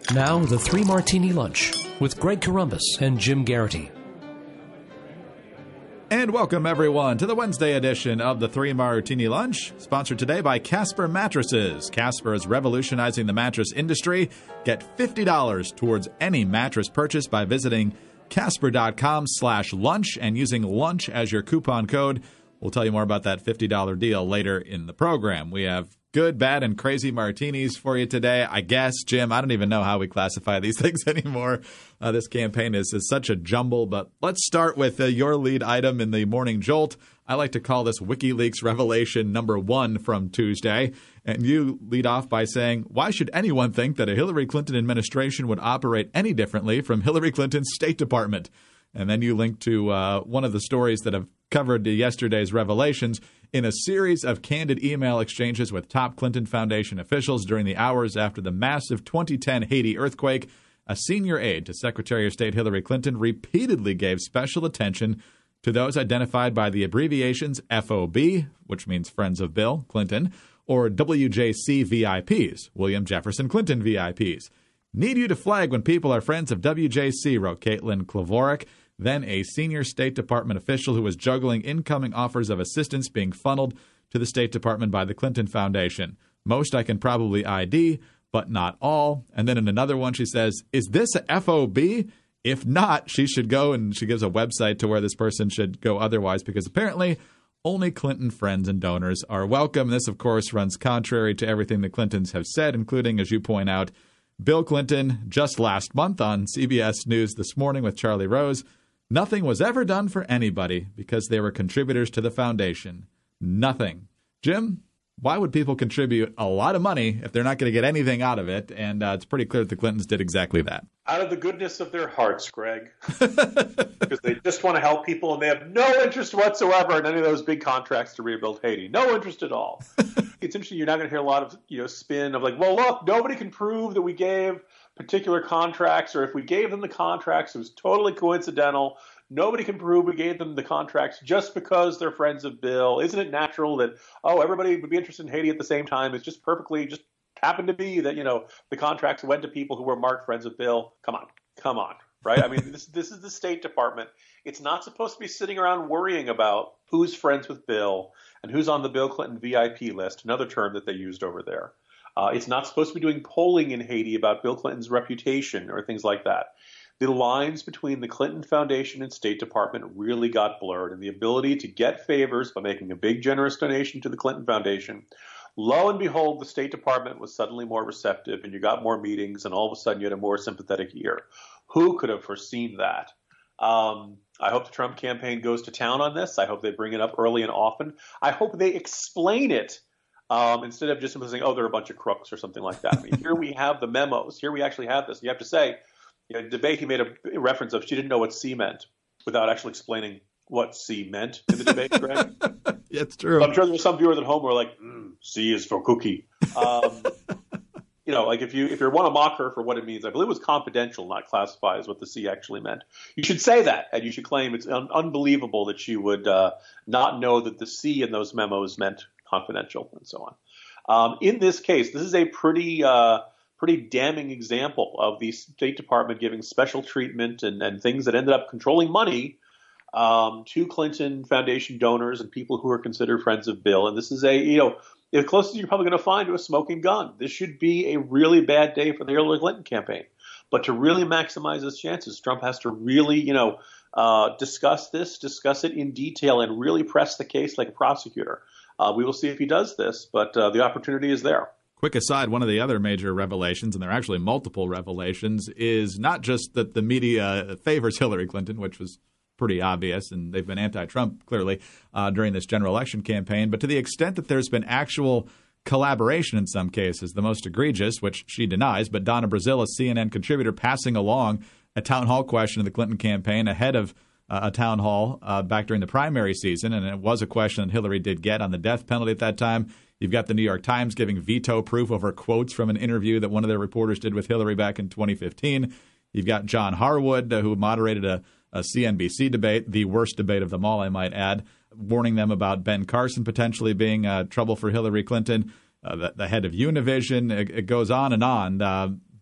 Now, the Three Martini Lunch with Greg Corombos and Jim Garrity. And welcome, everyone, to the Wednesday edition of the Three Martini Lunch, sponsored today by Casper Mattresses. Casper is revolutionizing the mattress industry. Get $50 towards any mattress purchase by visiting Casper.com/lunch and using lunch as your coupon code. We'll tell you more about that $50 deal later in the program. We have good, bad, and crazy martinis for you today. I guess, Jim, I don't even know how we classify these things anymore. This campaign is such a jumble, but let's start with your lead item in the Morning Jolt. I like to call this WikiLeaks revelation number 1 from Tuesday. And you lead off by saying, why should anyone think that a Hillary Clinton administration would operate any differently from Hillary Clinton's State Department? And then you link to one of the stories that have covered yesterday's revelations. In a series of candid email exchanges with top Clinton Foundation officials during the hours after the massive 2010 Haiti earthquake, a senior aide to Secretary of State Hillary Clinton repeatedly gave special attention to those identified by the abbreviations FOB, which means Friends of Bill Clinton, or WJC VIPs, William Jefferson Clinton VIPs. Need you to flag when people are friends of WJC, wrote Caitlin Klavorek, then a senior State Department official who was juggling incoming offers of assistance being funneled to the State Department by the Clinton Foundation. Most I can probably ID, but not all. And then in another one, she says, is this a FOB? If not, she should go, and she gives a website to where this person should go otherwise, because apparently only Clinton friends and donors are welcome. This, of course, runs contrary to everything the Clintons have said, including, as you point out, Bill Clinton just last month on CBS News This Morning with Charlie Rose. Nothing was ever done for anybody because they were contributors to the foundation. Nothing. Jim, why would people contribute a lot of money if they're not going to get anything out of it? And it's pretty clear that the Clintons did exactly that. Out of the goodness of their hearts, Greg. Because they just want to help people, and they have no interest whatsoever in any of those big contracts to rebuild Haiti. No interest at all. It's interesting. You're not going to hear a lot of spin of like, well, look, nobody can prove that we gave particular contracts, or if we gave them the contracts, it was totally coincidental. Nobody can prove we gave them the contracts just because they're friends of Bill. Isn't it natural that, everybody would be interested in Haiti at the same time? It's just just happened to be that, the contracts went to people who were marked friends of Bill. Come on, right? I mean, this is the State Department. It's not supposed to be sitting around worrying about who's friends with Bill and who's on the Bill Clinton VIP list, another term that they used over there. It's not supposed to be doing polling in Haiti about Bill Clinton's reputation or things like that. The lines between the Clinton Foundation and State Department really got blurred, and the ability to get favors by making a big generous donation to the Clinton Foundation. Lo and behold, the State Department was suddenly more receptive, and you got more meetings, and all of a sudden you had a more sympathetic ear. Who could have foreseen that? I hope the Trump campaign goes to town on this. I hope they bring it up early and often. I hope they explain it. Instead of just saying, they're a bunch of crooks or something like that. I mean, here we have the memos. Here we actually have this. You have to say, debate, he made a reference of she didn't know what C meant without actually explaining what C meant in the debate, Greg. Yeah, it's true. So I'm sure there's some viewers at home who are like, C is for cookie. Like if you want to mock her for what it means, I believe it was confidential, not classified, is what the C actually meant. You should say that, and you should claim it's unbelievable that she would not know that the C in those memos meant confidential and so on. In this case, this is a pretty damning example of the State Department giving special treatment and things that ended up controlling money to Clinton Foundation donors and people who are considered friends of Bill. And this is the closest you're probably going to find to a smoking gun. This should be a really bad day for the Hillary Clinton campaign. But to really maximize his chances, Trump has to really, discuss it in detail and really press the case like a prosecutor. We will see if he does this, but the opportunity is there. Quick aside, one of the other major revelations, and there are actually multiple revelations, is not just that the media favors Hillary Clinton, which was pretty obvious, and they've been anti-Trump, clearly, during this general election campaign, but to the extent that there's been actual collaboration in some cases, the most egregious, which she denies, but Donna Brazile, a CNN contributor, passing along a town hall question of the Clinton campaign ahead of a town hall back during the primary season, and it was a question that Hillary did get on the death penalty at that time. You've got the New York Times giving veto proof over quotes from an interview that one of their reporters did with Hillary back in 2015. You've got John Harwood, who moderated a CNBC debate, the worst debate of them all, I might add, warning them about Ben Carson potentially being trouble for Hillary Clinton, the head of Univision. It goes on and on.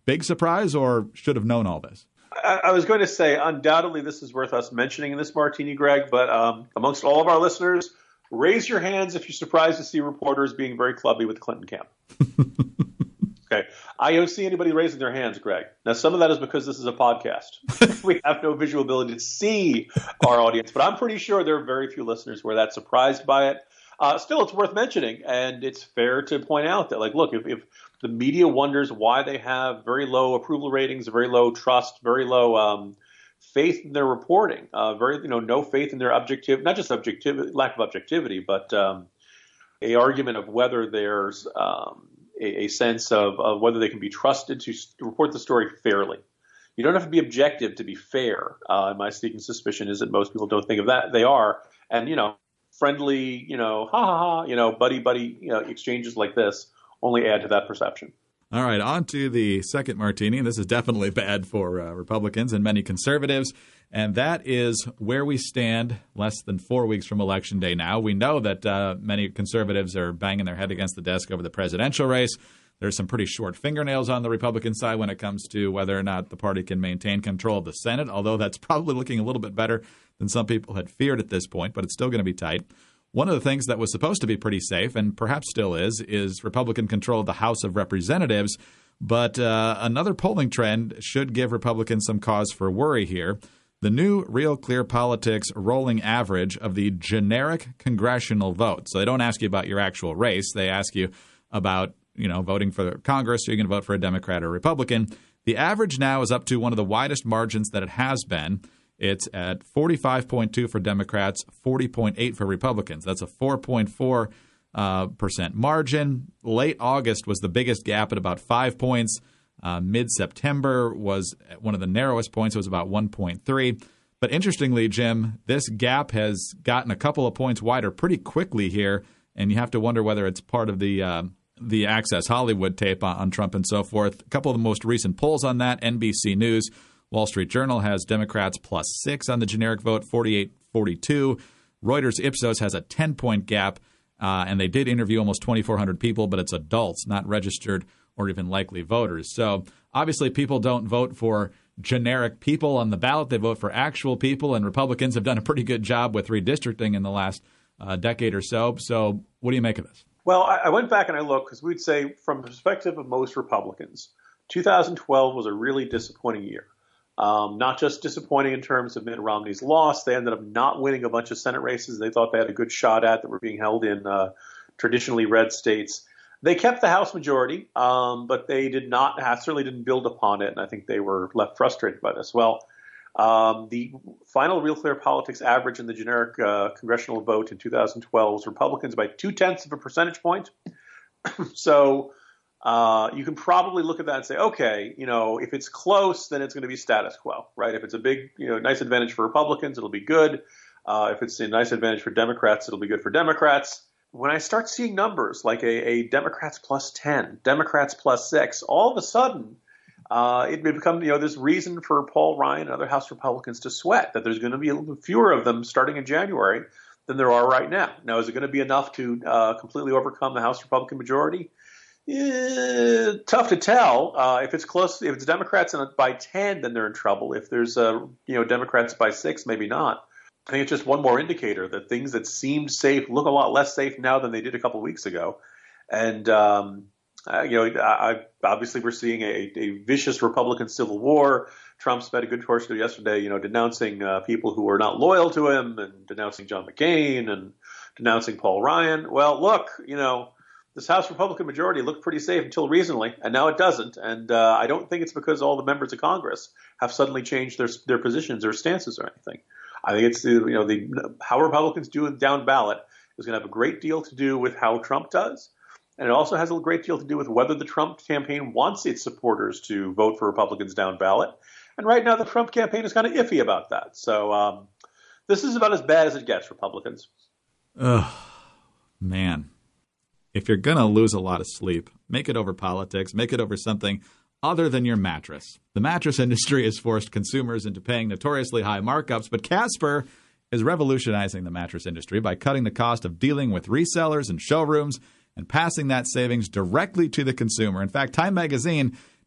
big surprise or should have known all this? I was going to say, undoubtedly, this is worth us mentioning in this martini, Greg, but amongst all of our listeners, raise your hands if you're surprised to see reporters being very clubby with the Clinton camp. Okay. I don't see anybody raising their hands, Greg. Now, some of that is because this is a podcast. We have no visual ability to see our audience, but I'm pretty sure there are very few listeners who are that surprised by it. Still, it's worth mentioning, and it's fair to point out that, like, look, if the media wonders why they have very low approval ratings, very low trust, very low faith in their reporting, no faith in their objectivity, not just objectivity, lack of objectivity, but a argument of whether there's a sense of whether they can be trusted to report the story fairly. You don't have to be objective to be fair. My sneaking suspicion is that most people don't think of that. They are, and friendly, buddy, exchanges like this only add to that perception. All right, on to the second martini. This is definitely bad for Republicans and many conservatives, and that is where we stand less than 4 weeks from Election Day now. We know that many conservatives are banging their head against the desk over the presidential race. There's some pretty short fingernails on the Republican side when it comes to whether or not the party can maintain control of the Senate, although that's probably looking a little bit better than some people had feared at this point, but it's still going to be tight. One of the things that was supposed to be pretty safe, and perhaps still is Republican control of the House of Representatives. But another polling trend should give Republicans some cause for worry here. The new Real Clear Politics rolling average of the generic congressional vote. So they don't ask you about your actual race. They ask you about, voting for Congress. Are you going to vote for a Democrat or Republican? The average now is up to one of the widest margins that it has been. It's at 45.2 for Democrats, 40.8 for Republicans. That's a 4.4% margin. Late August was the biggest gap at about 5 points. Mid-September was one of the narrowest points. It was about 1.3. But interestingly, Jim, this gap has gotten a couple of points wider pretty quickly here, and you have to wonder whether it's part of the Access Hollywood tape on Trump and so forth. A couple of the most recent polls on that, NBC News, Wall Street Journal has Democrats +6 on the generic vote, 48-42. Reuters Ipsos has a 10-point gap, and they did interview almost 2,400 people, but it's adults, not registered or even likely voters. So obviously people don't vote for generic people on the ballot. They vote for actual people, and Republicans have done a pretty good job with redistricting in the last decade or so. So what do you make of this? Well, I went back and I looked because we'd say from the perspective of most Republicans, 2012 was a really disappointing year. Not just disappointing in terms of Mitt Romney's loss. They ended up not winning a bunch of Senate races they thought they had a good shot at that were being held in traditionally red states. They kept the House majority, but they certainly didn't build upon it, and I think they were left frustrated by this. Well, the final Real Clear Politics average in the generic congressional vote in 2012 was Republicans by 0.2 of a percentage point. So you can probably look at that and say, okay, if it's close, then it's going to be status quo, right? If it's a big, nice advantage for Republicans, it'll be good. If it's a nice advantage for Democrats, it'll be good for Democrats. When I start seeing numbers like a Democrats +10, Democrats +6, all of a sudden it becomes, this reason for Paul Ryan and other House Republicans to sweat that there's going to be fewer of them starting in January than there are right now. Now, is it going to be enough to completely overcome the House Republican majority? Tough to tell. If it's close, if it's Democrats by 10, then they're in trouble. If there's Democrats by 6, maybe not. I think it's just one more indicator that things that seemed safe look a lot less safe now than they did a couple of weeks ago. And obviously we're seeing a vicious Republican civil war. Trump spent a good portion of yesterday, denouncing people who are not loyal to him and denouncing John McCain and denouncing Paul Ryan. Well, look, this House Republican majority looked pretty safe until recently, and now it doesn't. And I don't think it's because all the members of Congress have suddenly changed their positions or stances or anything. I think it's how Republicans do down ballot is going to have a great deal to do with how Trump does, and it also has a great deal to do with whether the Trump campaign wants its supporters to vote for Republicans down ballot. And right now, the Trump campaign is kind of iffy about that. So this is about as bad as it gets, Republicans. Oh, man. If you're going to lose a lot of sleep, make it over politics, make it over something other than your mattress. The mattress industry has forced consumers into paying notoriously high markups, but Casper is revolutionizing the mattress industry by cutting the cost of dealing with resellers and showrooms and passing that savings directly to the consumer. In fact, Time Magazine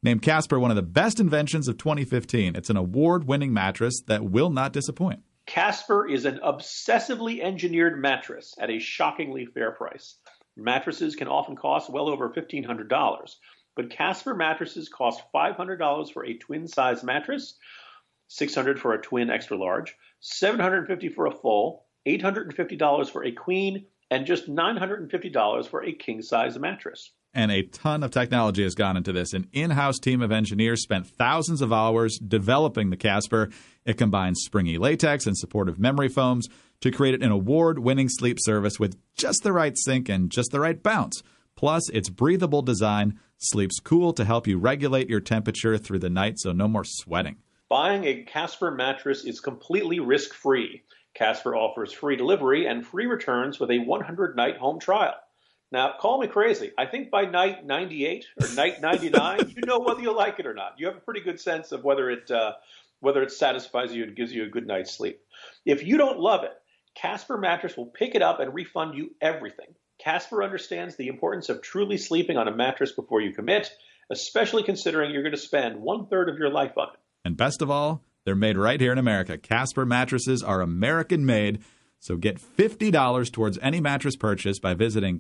named Casper one of the best inventions of 2015. It's an award-winning mattress that will not disappoint. Casper is an obsessively engineered mattress at a shockingly fair price. Mattresses can often cost well over $1,500, but Casper mattresses cost $500 for a twin-size mattress, $600 for a twin extra large, $750 for a full, $850 for a queen, and just $950 for a king-size mattress. And a ton of technology has gone into this. An in-house team of engineers spent thousands of hours developing the Casper. It combines springy latex and supportive memory foams to create an award-winning sleep service with just the right sink and just the right bounce. Plus, its breathable design sleeps cool to help you regulate your temperature through the night, so no more sweating. Buying a Casper mattress is completely risk-free. Casper offers free delivery and free returns with a 100-night home trial. Now, call me crazy. I think by night 98 or night 99, you know whether you like it or not. You have a pretty good sense of whether it satisfies you and gives you a good night's sleep. If you don't love it, Casper Mattress will pick it up and refund you everything. Casper understands the importance of truly sleeping on a mattress before you commit, especially considering you're going to spend 1/3 of your life on it. And best of all, they're made right here in America. Casper mattresses are American-made. So get $50 towards any mattress purchase by visiting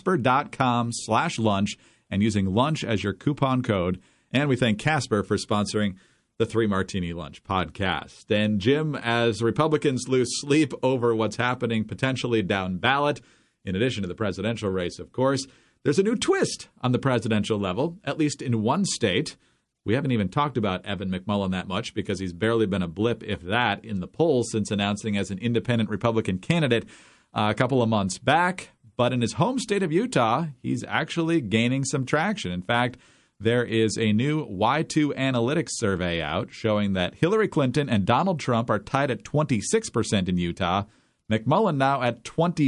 Casper.com/lunch and using lunch as your coupon code. And we thank Casper for sponsoring the 3 Martini Lunch podcast. And Jim, as Republicans lose sleep over what's happening potentially down ballot, in addition to the presidential race, of course, there's a new twist on the presidential level, at least in one state. We haven't even talked about Evan McMullin that much because he's barely been a blip, if that, in the polls since announcing as an independent Republican candidate a couple of months back. But in his home state of Utah, he's actually gaining some traction. In fact, there is a new Y2 Analytics survey out showing that Hillary Clinton and Donald Trump are tied at 26% in Utah, McMullin now at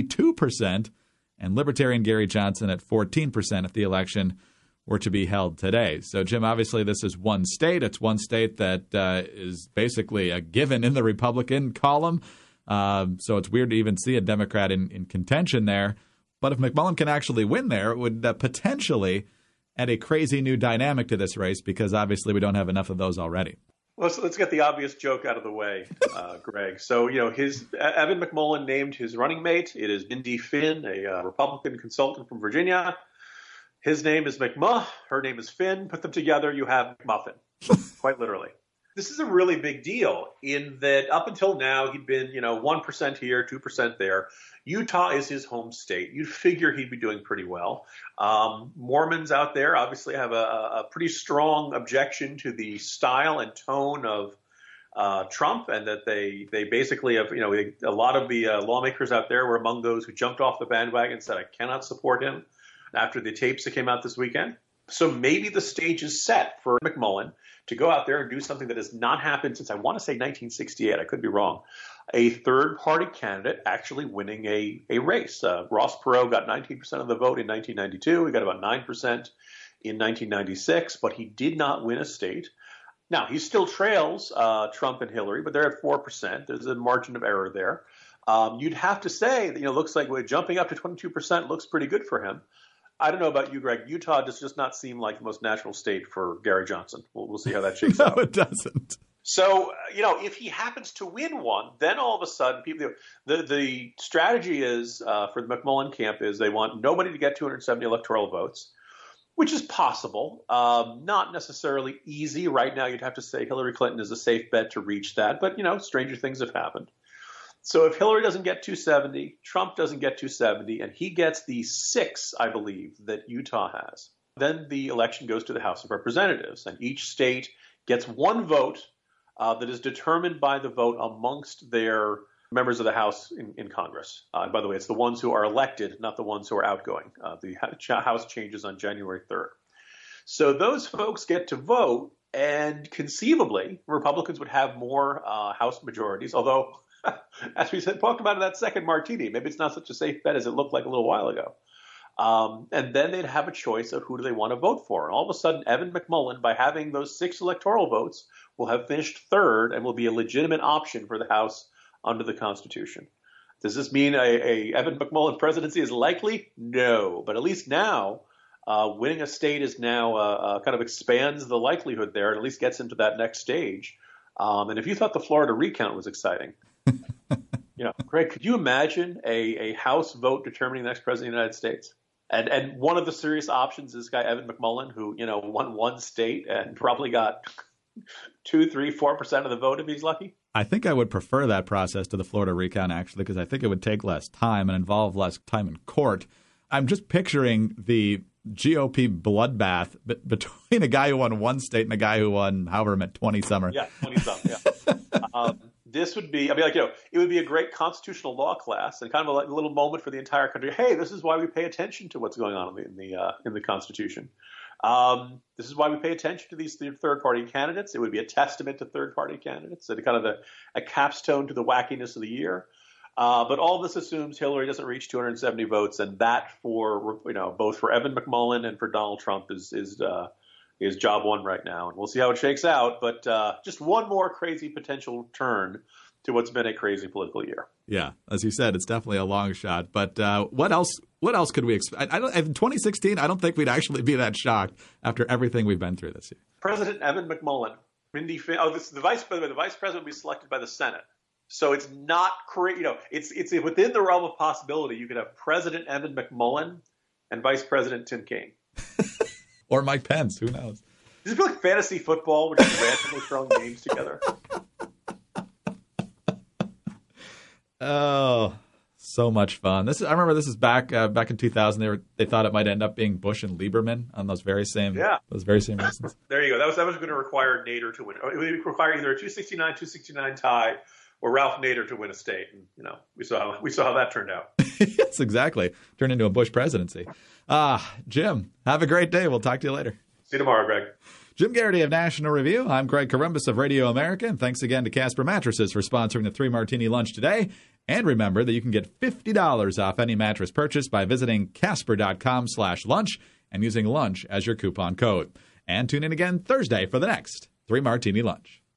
22%, and Libertarian Gary Johnson at 14% if the election were to be held today. So, Jim, obviously this is one state. It's one state that is basically a given in the Republican column. So it's weird to even see a Democrat in contention there. But if McMullin can actually win there, it would potentially add a crazy new dynamic to this race because obviously we don't have enough of those already. Let's get the obvious joke out of the way, Greg. So, Evan McMullin named his running mate. It is Mindy Finn, a Republican consultant from Virginia. His name is McMuh. Her name is Finn. Put them together, you have McMuffin, quite literally. This is a really big deal in that up until now, he'd been, 1% here, 2% there. Utah is his home state. You'd figure he'd be doing pretty well. Mormons out there obviously have a pretty strong objection to the style and tone of Trump, and that they basically have, a lot of the lawmakers out there were among those who jumped off the bandwagon and said, I cannot support him after the tapes that came out this weekend. So maybe the stage is set for McMullin to go out there and do something that has not happened since, I want to say 1968. I could be wrong. A third-party candidate actually winning a race. Ross Perot got 19% of the vote in 1992. He got about 9% in 1996, but he did not win a state. Now, he still trails Trump and Hillary, but they're at 4%. There's a margin of error there. You'd have to say that, looks like jumping up to 22% looks pretty good for him. I don't know about you, Greg. Utah does just not seem like the most natural state for Gary Johnson. We'll see how that shakes out. No, it doesn't. So, if he happens to win one, then all of a sudden, the strategy is for the McMullin camp is they want nobody to get 270 electoral votes, which is possible. Not necessarily easy. Right now, you'd have to say Hillary Clinton is a safe bet to reach that. But, stranger things have happened. So if Hillary doesn't get 270, Trump doesn't get 270, and he gets the 6, I believe, that Utah has, then the election goes to the House of Representatives, and each state gets one vote that is determined by the vote amongst their members of the House in Congress. By the way, it's the ones who are elected, not the ones who are outgoing. The House changes on January 3rd. So those folks get to vote, and conceivably, Republicans would have more House majorities, although as we talked about in that second martini, maybe it's not such a safe bet as it looked like a little while ago. And then they'd have a choice of who do they want to vote for. And all of a sudden, Evan McMullin, by having those 6 electoral votes, will have finished third and will be a legitimate option for the House under the Constitution. Does this mean a Evan McMullin presidency is likely? No. But at least now Winning a state is now kind of expands the likelihood there, and at least gets into that next stage. And if you thought the Florida recount was exciting, Greg, could you imagine a House vote determining the next president of the United States? And one of the serious options is this guy Evan McMullin, who won one state and probably got 2, 3, 4% of the vote if he's lucky. I think I would prefer that process to the Florida recount, actually, because I think it would take less time and involve less time in court. I'm just picturing the GOP bloodbath between a guy who won one state and a guy who won however many 20-something. Yeah, 20-something, yeah. This would be, it would be a great constitutional law class and kind of a little moment for the entire country. Hey, this is why we pay attention to what's going on in the Constitution. This is why we pay attention to these third-party candidates. It would be a testament to third-party candidates and kind of a capstone to the wackiness of the year. But all this assumes Hillary doesn't reach 270 votes, and that for both for Evan McMullin and for Donald Trump is job one right now, and we'll see how it shakes out. But just one more crazy potential turn to what's been a crazy political year. Yeah, as you said, it's definitely a long shot. But what else? What else could we expect? In 2016, I don't think we'd actually be that shocked after everything we've been through this year. President Evan McMullin, the vice president will be selected by the Senate. So it's not crazy. It's within the realm of possibility. You could have President Evan McMullin and Vice President Tim Kaine. Or Mike Pence. Who knows? Does it feel like fantasy football? We're just randomly throwing names together. Oh, so much fun! I remember this is back in 2000. They thought it might end up being Bush and Lieberman on those very same reasons. There you go. That was going to require Nader to win. It would require either a 269-269 tie or Ralph Nader to win a state. And we saw how that turned out. Yes, exactly. Turned into a Bush presidency. Jim, have a great day. We'll talk to you later. See you tomorrow, Greg. Jim Garrity of National Review. I'm Greg Corombos of Radio America, and thanks again to Casper Mattresses for sponsoring the 3 Martini Lunch today. And remember that you can get $50 off any mattress purchase by visiting Casper.com/lunch and using lunch as your coupon code. And tune in again Thursday for the next 3 Martini Lunch.